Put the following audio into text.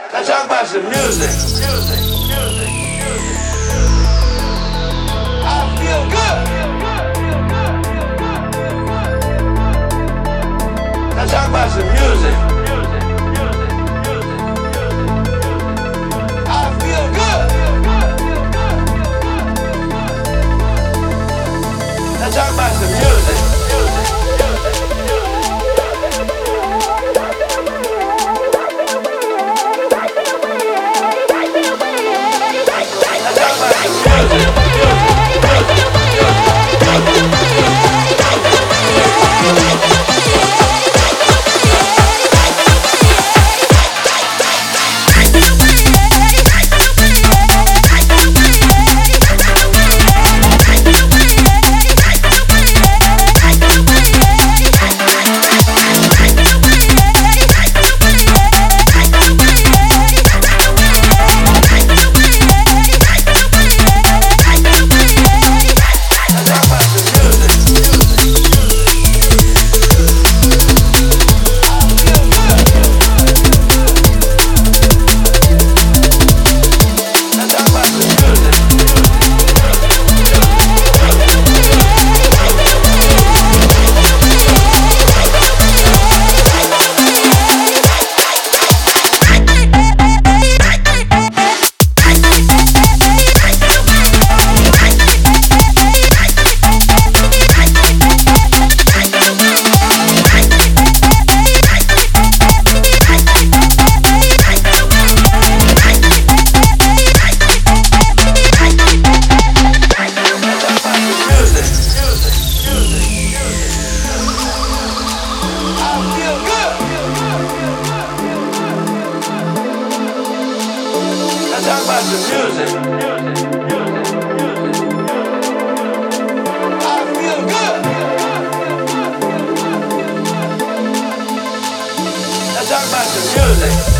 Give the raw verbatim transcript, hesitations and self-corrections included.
Let's talk about some music. Music, music, music. I feel good. Let's talk about some music. Music, music, music, music. I feel good. Let's talk about some music. Talk about some music. I feel good. Let's talk about some music.